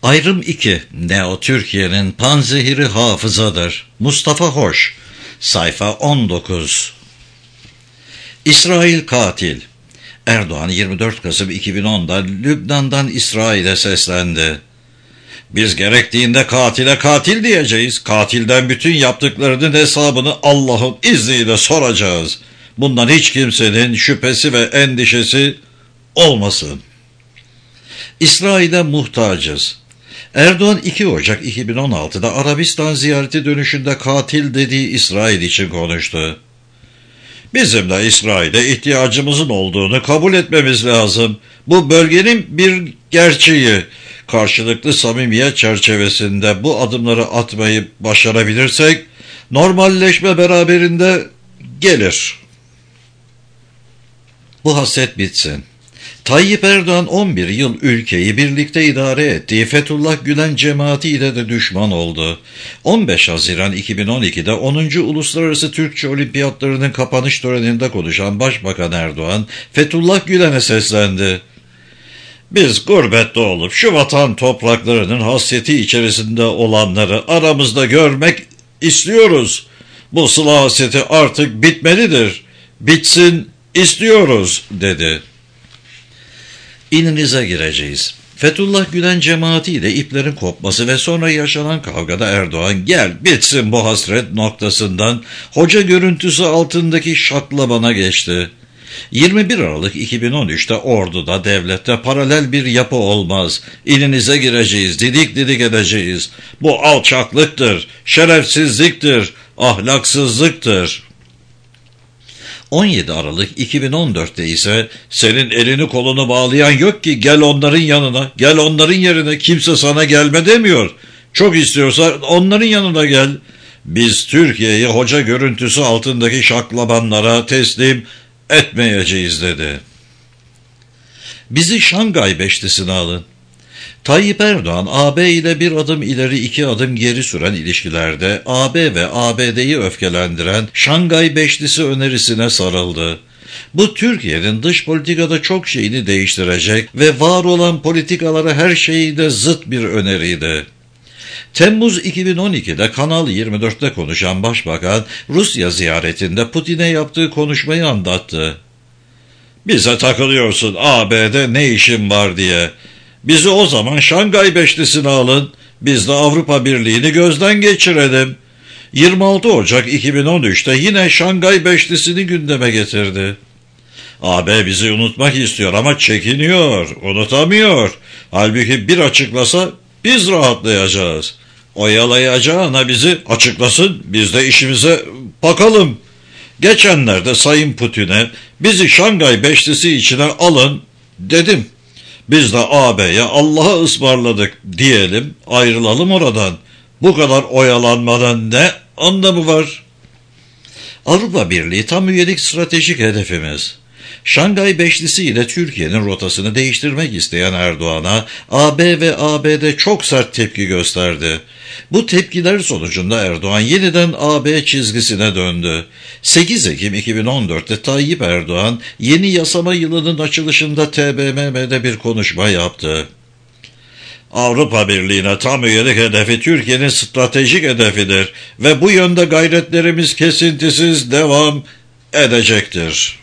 Ayrım 2. Neo Türkiye'nin panzehiri hafızadır. Mustafa Hoş. Sayfa 19. İsrail katil. Erdoğan 24 Kasım 2010'da Lübnan'dan İsrail'e seslendi. Biz gerektiğinde katile katil diyeceğiz. Katilden bütün yaptıklarının hesabını Allah'ın izniyle soracağız. Bundan hiç kimsenin şüphesi ve endişesi olmasın. İsrail'e muhtacız. Erdoğan 2 Ocak 2016'da Arabistan ziyareti dönüşünde katil dediği İsrail için konuştu. Bizim de İsrail'e ihtiyacımızın olduğunu kabul etmemiz lazım. Bu bölgenin bir gerçeği. Karşılıklı samimiyet çerçevesinde bu adımları atmayı başarabilirsek normalleşme beraberinde gelir. Bu hasret bitsin. Tayyip Erdoğan 11 yıl ülkeyi birlikte idare ettiği Fethullah Gülen cemaatiyle de düşman oldu. 15 Haziran 2012'de 10. Uluslararası Türkçe Olimpiyatlarının kapanış töreninde konuşan Başbakan Erdoğan, Fethullah Gülen'e seslendi. Biz gurbette olup şu vatan topraklarının hasreti içerisinde olanları aramızda görmek istiyoruz. Bu sıla hasreti artık bitmelidir. Bitsin istiyoruz, dedi. İninize gireceğiz. Fethullah Gülen cemaatiyle iplerin kopması ve sonra yaşanan kavgada Erdoğan gel bitsin bu hasret noktasından hoca görüntüsü altındaki şaklabana geçti. 21 Aralık 2013'te orduda, devlette paralel bir yapı olmaz. İninize gireceğiz, didik didik edeceğiz. Bu alçaklıktır, şerefsizliktir, ahlaksızlıktır. 17 Aralık 2014'te ise senin elini kolunu bağlayan yok ki gel onların yanına, gel onların yerine kimse sana gelme demiyor. Çok istiyorsan onların yanına gel. Biz Türkiye'yi hoca görüntüsü altındaki şaklabanlara teslim etmeyeceğiz, dedi. Bizi Şangay Beşlisi'ne alın. Tayyip Erdoğan, AB ile bir adım ileri 2 adım geri süren ilişkilerde AB ve ABD'yi öfkelendiren Şangay Beşlisi önerisine sarıldı. Bu Türkiye'nin dış politikada çok şeyini değiştirecek ve var olan politikalara her şeyde zıt bir öneriydi. Temmuz 2012'de Kanal 24'te konuşan Başbakan, Rusya ziyaretinde Putin'e yaptığı konuşmayı anlattı. Bize takılıyorsun AB'de ne işin var diye. Bizi o zaman Şangay Beşlisi'ne alın, biz de Avrupa Birliği'ni gözden geçirelim. 26 Ocak 2013'te yine Şangay Beşlisi'ni gündeme getirdi. AB bizi unutmak istiyor ama çekiniyor, unutamıyor. Halbuki bir açıklasa biz rahatlayacağız. Oyalayacağına bizi açıklasın, biz de işimize bakalım. Geçenlerde Sayın Putin'e bizi Şangay Beşlisi içine alın dedim. Biz de AB'ye Allah'a ısmarladık diyelim, ayrılalım oradan. Bu kadar oyalanmadan ne anlamı var? Avrupa Birliği tam üyelik stratejik hedefimiz. Şangay Beşlisi ile Türkiye'nin rotasını değiştirmek isteyen Erdoğan'a AB ve ABD çok sert tepki gösterdi. Bu tepkiler sonucunda Erdoğan yeniden AB çizgisine döndü. 8 Ekim 2014'te Tayyip Erdoğan yeni yasama yılının açılışında TBMM'de bir konuşma yaptı. Avrupa Birliği'ne tam üyelik hedefi Türkiye'nin stratejik hedefidir ve bu yönde gayretlerimiz kesintisiz devam edecektir.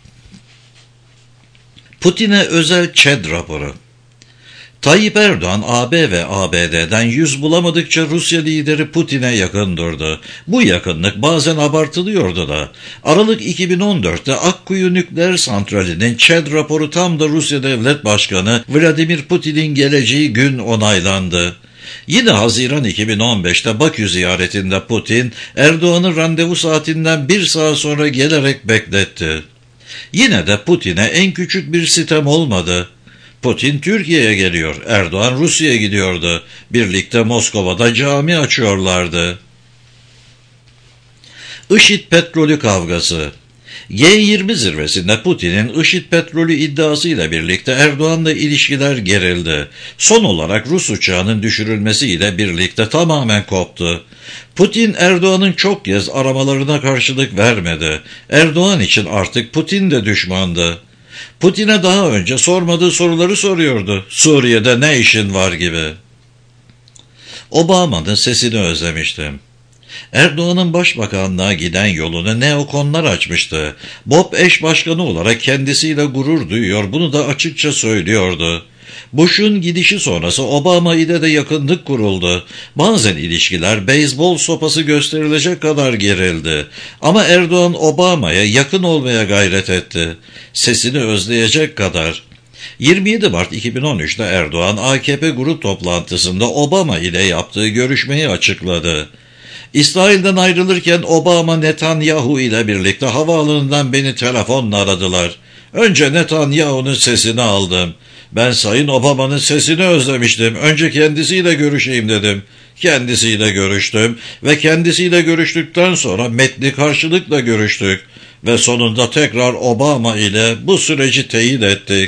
Putin'e özel ÇED raporu. Tayyip Erdoğan, AB ve ABD'den yüz bulamadıkça Rusya lideri Putin'e yakın durdu. Bu yakınlık bazen abartılıyordu da. Aralık 2014'te Akkuyu Nükleer Santrali'nin ÇED raporu tam da Rusya Devlet Başkanı Vladimir Putin'in geleceği gün onaylandı. Yine Haziran 2015'te Bakü ziyaretinde Putin, Erdoğan'ı randevu saatinden 1 saat sonra gelerek bekletti. Yine de Putin'e en küçük bir sitem olmadı. Putin Türkiye'ye geliyor, Erdoğan Rusya'ya gidiyordu. Birlikte Moskova'da cami açıyorlardı. IŞİD petrolü kavgası. G20 zirvesinde Putin'in IŞİD petrolü iddiasıyla birlikte Erdoğan'la ilişkiler gerildi. Son olarak Rus uçağının düşürülmesiyle birlikte tamamen koptu. Putin Erdoğan'ın çok kez aramalarına karşılık vermedi. Erdoğan için artık Putin de düşmandı. Putin'e daha önce sormadığı soruları soruyordu. Suriye'de ne işin var gibi. Obama'nın sesini özlemiştim. Erdoğan'ın başbakanlığa giden yolunu neokonlar açmıştı. Bob eş başkanı olarak kendisiyle gurur duyuyor, bunu da açıkça söylüyordu. Bush'un gidişi sonrası Obama ile de yakınlık kuruldu. Bazen ilişkiler beyzbol sopası gösterilecek kadar gerildi. Ama Erdoğan Obama'ya yakın olmaya gayret etti. Sesini özleyecek kadar. 27 Mart 2013'te Erdoğan AKP grup toplantısında Obama ile yaptığı görüşmeyi açıkladı. İsrail'den ayrılırken Obama Netanyahu ile birlikte havaalanından beni telefonla aradılar. Önce Netanyahu'nun sesini aldım. Ben Sayın Obama'nın sesini özlemiştim. Önce kendisiyle görüşeyim dedim. Kendisiyle görüştüm ve kendisiyle görüştükten sonra metni karşılıkla görüştük. Ve sonunda tekrar Obama ile bu süreci teyit ettik.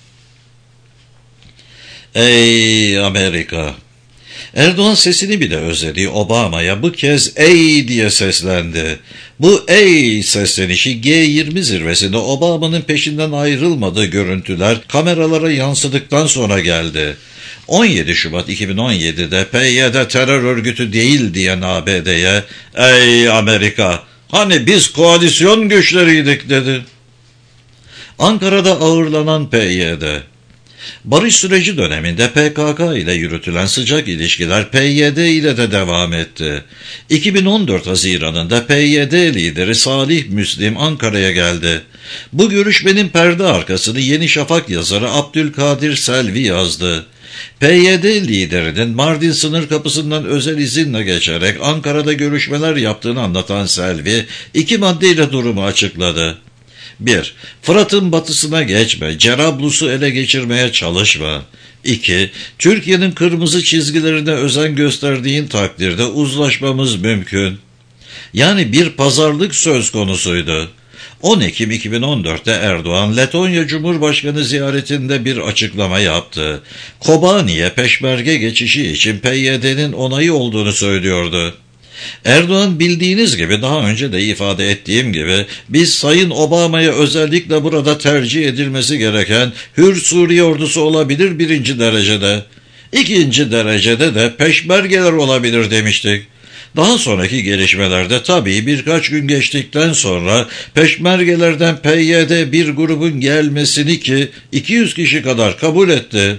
Ey Amerika! Erdoğan sesini bile özlediği Obama'ya bu kez ey diye seslendi. Bu ey seslenişi G20 zirvesinde Obama'nın peşinden ayrılmadığı görüntüler kameralara yansıdıktan sonra geldi. 17 Şubat 2017'de PYD terör örgütü değil diyen ABD'ye ey Amerika hani biz koalisyon güçleriydik dedi. Ankara'da ağırlanan PYD. Barış süreci döneminde PKK ile yürütülen sıcak ilişkiler PYD ile de devam etti. 2014 Haziran'ında PYD lideri Salih Müslim Ankara'ya geldi. Bu görüşmenin perde arkasını Yeni Şafak yazarı Abdülkadir Selvi yazdı. PYD liderinin Mardin sınır kapısından özel izinle geçerek Ankara'da görüşmeler yaptığını anlatan Selvi, 2 maddeyle durumu açıkladı. 1. Fırat'ın batısına geçme, Cerablus'u ele geçirmeye çalışma. 2. Türkiye'nin kırmızı çizgilerine özen gösterdiğin takdirde uzlaşmamız mümkün. Yani bir pazarlık söz konusuydu. 10 Ekim 2014'te Erdoğan, Letonya Cumhurbaşkanı ziyaretinde bir açıklama yaptı. Kobani'ye peşmerge geçişi için PYD'nin onayı olduğunu söylüyordu. Erdoğan bildiğiniz gibi daha önce de ifade ettiğim gibi biz Sayın Obama'ya özellikle burada tercih edilmesi gereken Hür Suriye ordusu olabilir 1. derecede. 2. derecede de peşmergeler olabilir demiştik. Daha sonraki gelişmelerde tabii birkaç gün geçtikten sonra peşmergelerden PYD bir grubun gelmesini ki 200 kişi kadar kabul etti.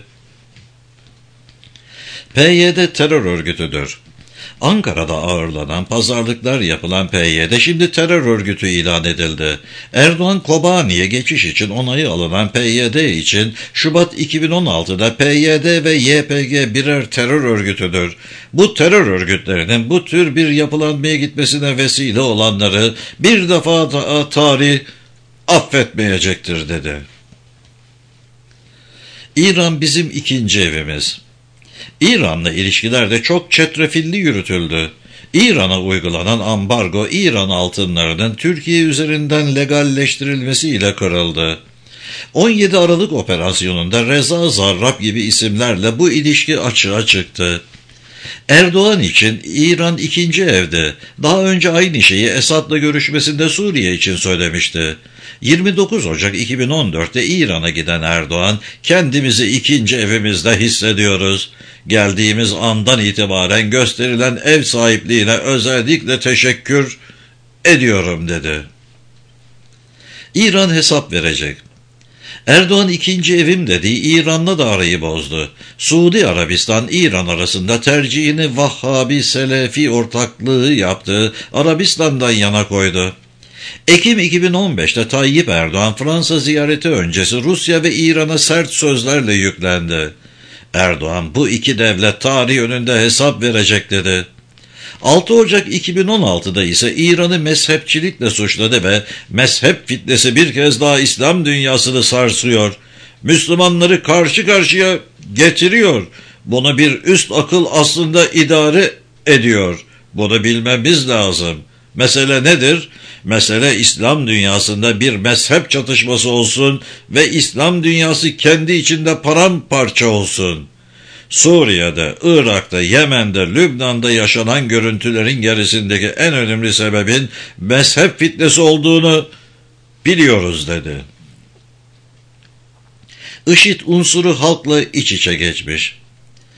PYD terör örgütüdür. Ankara'da ağırlanan, pazarlıklar yapılan PYD şimdi terör örgütü ilan edildi. Erdoğan Kobani'ye geçiş için onayı alınan PYD için Şubat 2016'da PYD ve YPG birer terör örgütüdür. Bu terör örgütlerinin bu tür bir yapılanmaya gitmesine vesile olanları bir defa daha tarih affetmeyecektir dedi. İran bizim ikinci evimiz. İran'la ilişkilerde çok çetrefilli yürütüldü. İran'a uygulanan ambargo İran altınlarının Türkiye üzerinden legalleştirilmesiyle kırıldı. 17 Aralık operasyonunda Reza Zarrab gibi isimlerle bu ilişki açığa çıktı. Erdoğan için İran ikinci evdi. Daha önce aynı şeyi Esad'la görüşmesinde Suriye için söylemişti. 29 Ocak 2014'te İran'a giden Erdoğan, kendimizi ikinci evimizde hissediyoruz. Geldiğimiz andan itibaren gösterilen ev sahipliğine özellikle teşekkür ediyorum dedi. İran hesap verecek. Erdoğan ikinci evim dediği İran'la da arayı bozdu. Suudi Arabistan-İran arasında tercihini Vahhabi-Selefi ortaklığı yaptığı Arabistan'dan yana koydu. Ekim 2015'te Tayyip Erdoğan Fransa ziyareti öncesi Rusya ve İran'a sert sözlerle yüklendi. Erdoğan bu iki devlet tarih önünde hesap verecek dedi. 6 Ocak 2016'da ise İran'ı mezhepçilikle suçladı ve mezhep fitnesi bir kez daha İslam dünyasını sarsıyor. Müslümanları karşı karşıya getiriyor. Bunu bir üst akıl aslında idare ediyor. Bunu bilmemiz lazım. Mesele nedir? Mesele İslam dünyasında bir mezhep çatışması olsun ve İslam dünyası kendi içinde paramparça olsun. Suriye'de, Irak'ta, Yemen'de, Lübnan'da yaşanan görüntülerin gerisindeki en önemli sebebin mezhep fitnesi olduğunu biliyoruz dedi. IŞİD unsuru halkla iç içe geçmiş.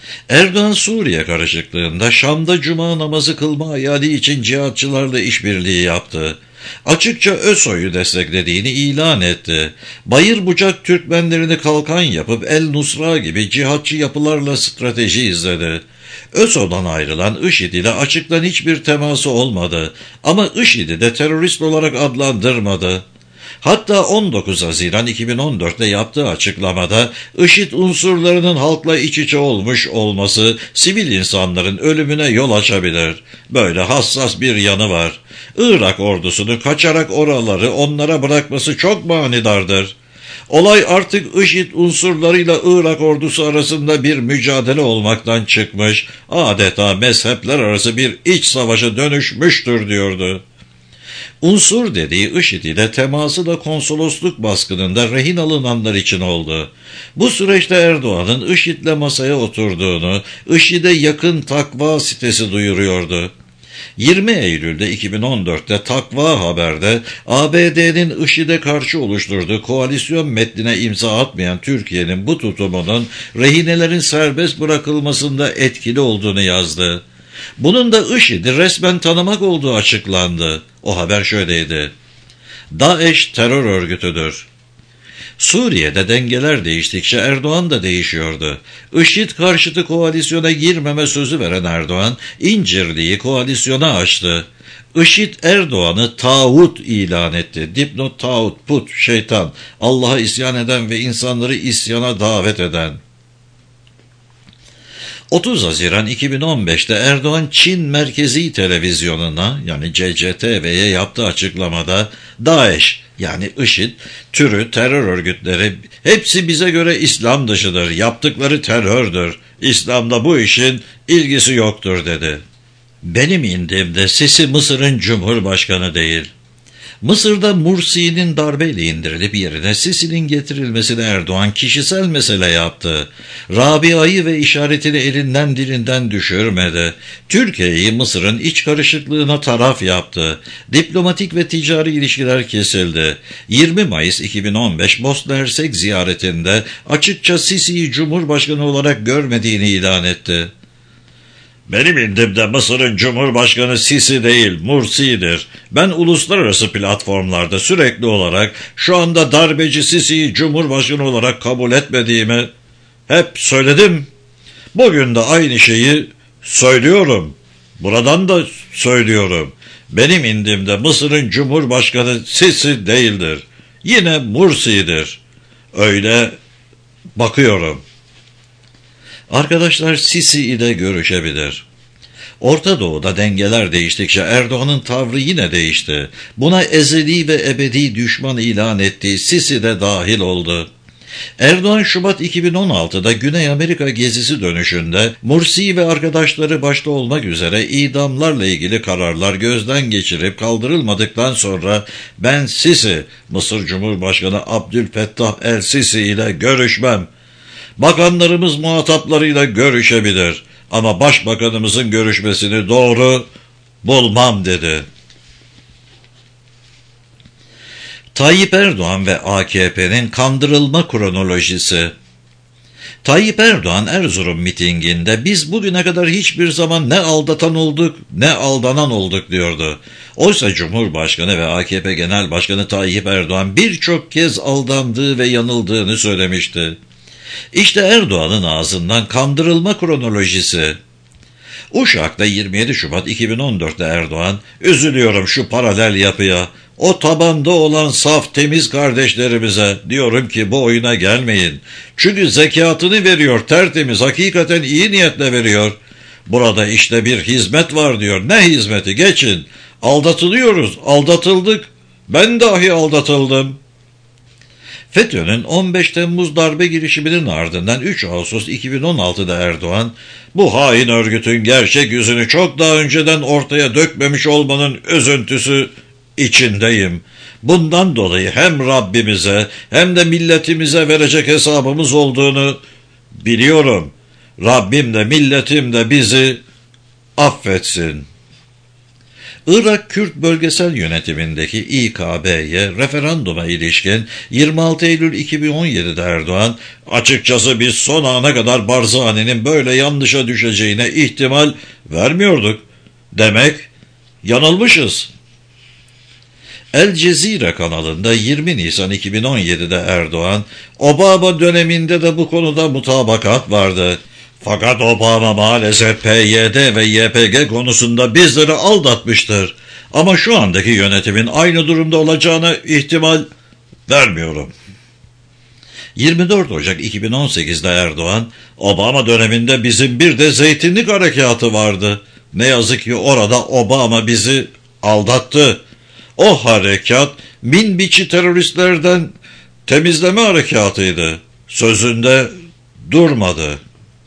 Erdoğan Suriye karışıklığında Şam'da cuma namazı kılma hayali için cihatçılarla işbirliği yaptı. Açıkça ÖSO'yu desteklediğini ilan etti. Bayır bucak Türkmenlerini kalkan yapıp El Nusra gibi cihatçı yapılarla strateji izledi. ÖSO'dan ayrılan IŞİD ile açıktan hiçbir teması olmadı ama IŞİD'i de terörist olarak adlandırmadı. Hatta 19 Haziran 2014'te yaptığı açıklamada IŞİD unsurlarının halkla iç içe olmuş olması sivil insanların ölümüne yol açabilir. Böyle hassas bir yanı var. Irak ordusunu kaçarak oraları onlara bırakması çok manidardır. Olay artık IŞİD unsurlarıyla Irak ordusu arasında bir mücadele olmaktan çıkmış, adeta mezhepler arası bir iç savaşa dönüşmüştür diyordu. Unsur dediği IŞİD ile teması da konsolosluk baskınında rehin alınanlar için oldu. Bu süreçte Erdoğan'ın IŞİD'le masaya oturduğunu, IŞİD'e yakın Takva sitesi duyuruyordu. 20 Eylül'de 2014'te Takva Haber'de ABD'nin IŞİD'e karşı oluşturduğu koalisyon metnine imza atmayan Türkiye'nin bu tutumunun rehinelerin serbest bırakılmasında etkili olduğunu yazdı. Bunun da IŞİD'i resmen tanımak olduğu açıklandı. O haber şöyleydi: DAEŞ terör örgütüdür. Suriye'de dengeler değiştikçe Erdoğan da değişiyordu. IŞİD karşıtı koalisyona girmeme sözü veren Erdoğan, İncirli'yi koalisyona açtı. IŞİD Erdoğan'ı tağut ilan etti. Dipnot tağut, put, şeytan, Allah'a isyan eden ve insanları isyana davet eden. 30 Haziran 2015'te Erdoğan Çin Merkezi Televizyonu'na yani CCTV'ye yaptığı açıklamada DAEŞ yani IŞİD türü terör örgütleri hepsi bize göre İslam dışıdır, yaptıkları terördür, İslam'da bu işin ilgisi yoktur dedi. Benim indimde Sisi Mısır'ın Cumhurbaşkanı değil. Mısır'da Mursi'nin darbeyle indirilip yerine Sisi'nin getirilmesini Erdoğan kişisel mesele yaptı. Rabia'yı ve işaretini elinden dilinden düşürmedi. Türkiye'yi Mısır'ın iç karışıklığına taraf yaptı. Diplomatik ve ticari ilişkiler kesildi. 20 Mayıs 2015 Bosna Hersek ziyaretinde açıkça Sisi'yi Cumhurbaşkanı olarak görmediğini ilan etti. Benim indimde Mısır'ın Cumhurbaşkanı Sisi değil, Mursi'dir. Ben uluslararası platformlarda sürekli olarak şu anda darbeci Sisi'yi Cumhurbaşkanı olarak kabul etmediğimi hep söyledim. Bugün de aynı şeyi söylüyorum. Buradan da söylüyorum. Benim indimde Mısır'ın Cumhurbaşkanı Sisi değildir. Yine Mursi'dir. Öyle bakıyorum. Arkadaşlar Sisi ile görüşebilir. Orta Doğu'da dengeler değiştikçe Erdoğan'ın tavrı yine değişti. Buna ezeli ve ebedi düşman ilan ettiği Sisi de dahil oldu. Erdoğan Şubat 2016'da Güney Amerika gezisi dönüşünde Mursi ve arkadaşları başta olmak üzere idamlarla ilgili kararlar gözden geçirip kaldırılmadıktan sonra ben Sisi, Mısır Cumhurbaşkanı Abdülfettah el-Sisi ile görüşmem. Bakanlarımız muhataplarıyla görüşebilir ama başbakanımızın görüşmesini doğru bulmam dedi. Tayyip Erdoğan ve AKP'nin kandırılma kronolojisi. Tayyip Erdoğan Erzurum mitinginde biz bugüne kadar hiçbir zaman ne aldatan olduk ne aldanan olduk diyordu. Oysa Cumhurbaşkanı ve AKP Genel Başkanı Tayyip Erdoğan birçok kez aldandığı ve yanıldığını söylemişti. İşte Erdoğan'ın ağzından kandırılma kronolojisi. Uşak'ta 27 Şubat 2014'te Erdoğan, üzülüyorum şu paralel yapıya, o tabanda olan saf temiz kardeşlerimize diyorum ki bu oyuna gelmeyin. Çünkü zekatını veriyor, tertemiz, hakikaten iyi niyetle veriyor. Burada işte bir hizmet var diyor. Ne hizmeti? Geçin. Aldatılıyoruz, aldatıldık. Ben dahi aldatıldım. FETÖ'nün 15 Temmuz darbe girişiminin ardından 3 Ağustos 2016'da Erdoğan, bu hain örgütün gerçek yüzünü çok daha önceden ortaya dökmemiş olmanın üzüntüsü içindeyim. Bundan dolayı hem Rabbimize hem de milletimize verecek hesabımız olduğunu biliyorum. Rabbim de milletim de bizi affetsin. Irak Kürt Bölgesel Yönetimindeki İKB'ye referanduma ilişkin 26 Eylül 2017'de Erdoğan, "Açıkçası biz son ana kadar Barzani'nin böyle yanlışa düşeceğine ihtimal vermiyorduk. Demek yanılmışız." El Cezire kanalında 20 Nisan 2017'de Erdoğan, "Obama döneminde de bu konuda mutabakat vardı. Fakat Obama maalesef PYD ve YPG konusunda bizleri aldatmıştır. Ama şu andaki yönetimin aynı durumda olacağına ihtimal vermiyorum." 24 Ocak 2018'de Erdoğan, "Obama döneminde bizim bir de Zeytinlik Harekatı vardı. Ne yazık ki orada Obama bizi aldattı. O harekat Minbiçi teröristlerden temizleme harekatıydı. Sözünde durmadı."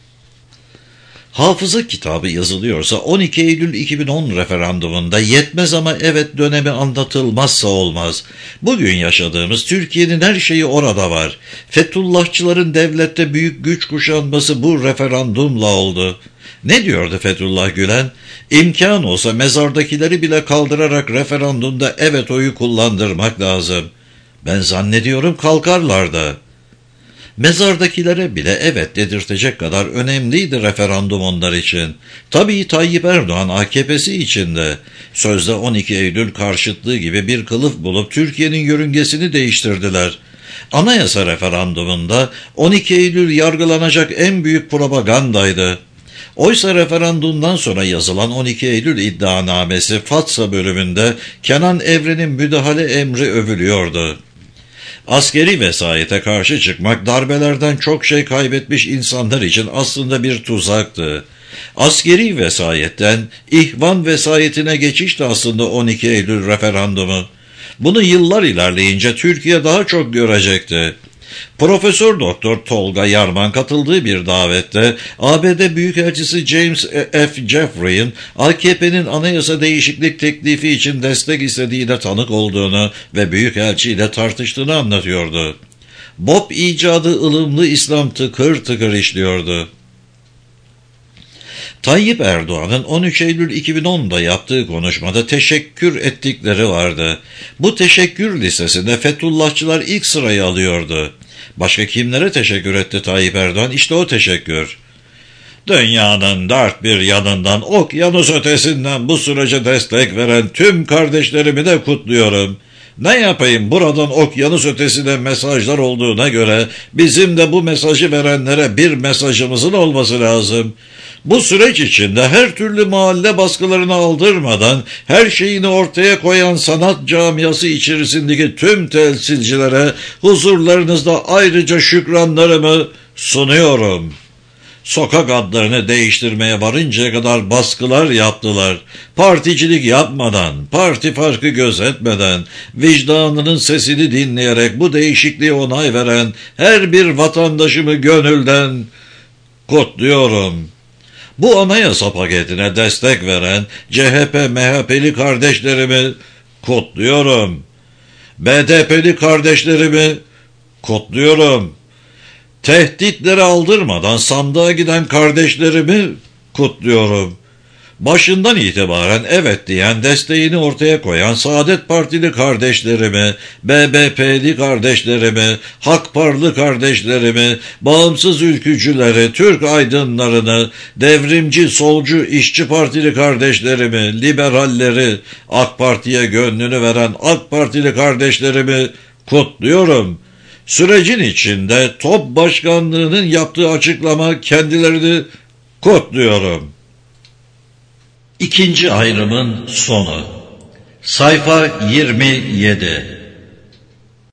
Hafıza kitabı yazılıyorsa 12 Eylül 2010 referandumunda yetmez ama evet dönemi anlatılmazsa olmaz. Bugün yaşadığımız Türkiye'nin her şeyi orada var. Fethullahçıların devlette büyük güç kuşanması bu referandumla oldu. Ne diyordu Fethullah Gülen? "İmkan olsa mezardakileri bile kaldırarak referandumda evet oyu kullandırmak lazım." Ben zannediyorum kalkarlar da. Mezardakilere bile evet dedirtecek kadar önemliydi referandum onlar için. Tabii Tayyip Erdoğan AKP'si için de. Sözde 12 Eylül karşıtlığı gibi bir kılıf bulup Türkiye'nin yörüngesini değiştirdiler. Anayasa referandumunda 12 Eylül yargılanacak en büyük propagandaydı. Oysa referandumdan sonra yazılan 12 Eylül iddianamesi Fatsa bölümünde Kenan Evren'in müdahale emri övülüyordu. Askeri vesayete karşı çıkmak darbelerden çok şey kaybetmiş insanlar için aslında bir tuzaktı. Askeri vesayetten ihvan vesayetine geçiş de aslında 12 Eylül referandumu. Bunu yıllar ilerleyince Türkiye daha çok görecekti. Profesör Doktor Tolga Yarman katıldığı bir davette ABD Büyükelçisi James F. Jeffrey'in AKP'nin anayasa değişiklik teklifi için destek istediğine tanık olduğunu ve Büyükelçi ile tartıştığını anlatıyordu. BOP icadı ılımlı İslam tıkır tıkır işliyordu. Tayyip Erdoğan'ın 13 Eylül 2010'da yaptığı konuşmada teşekkür ettikleri vardı. Bu teşekkür listesinde Fethullahçılar ilk sırayı alıyordu. Başka kimlere teşekkür etti Tayyip Erdoğan? İşte o teşekkür. "Dünyanın dört bir yanından, okyanus ötesinden bu sürece destek veren tüm kardeşlerimi de kutluyorum. Ne yapayım, buradan okyanus ötesinde mesajlar olduğuna göre bizim de bu mesajı verenlere bir mesajımızın olması lazım. Bu süreç içinde her türlü mahalle baskılarını aldırmadan her şeyini ortaya koyan sanat camiası içerisindeki tüm temsilcilere huzurlarınızda ayrıca şükranlarımı sunuyorum. Sokak adlarını değiştirmeye varıncaya kadar baskılar yaptılar. Particilik yapmadan, parti farkı gözetmeden, vicdanının sesini dinleyerek bu değişikliğe onay veren her bir vatandaşımı gönülden kutluyorum. Bu anayasa paketine destek veren CHP, MHP'li kardeşlerimi kutluyorum. BDP'li kardeşlerimi kutluyorum. Tehditleri aldırmadan sandığa giden kardeşlerimi kutluyorum. Başından itibaren evet diyen, desteğini ortaya koyan Saadet Partili kardeşlerimi, BBP'li kardeşlerimi, Hakparlı kardeşlerimi, bağımsız ülkücüleri, Türk aydınlarını, devrimci, solcu, işçi partili kardeşlerimi, liberalleri, AK Parti'ye gönlünü veren AK Partili kardeşlerimi kutluyorum. Sürecin içinde TOP Başkanlığı'nın yaptığı açıklama kendilerini kutluyorum. İkinci ayrımın sonu. Sayfa 27.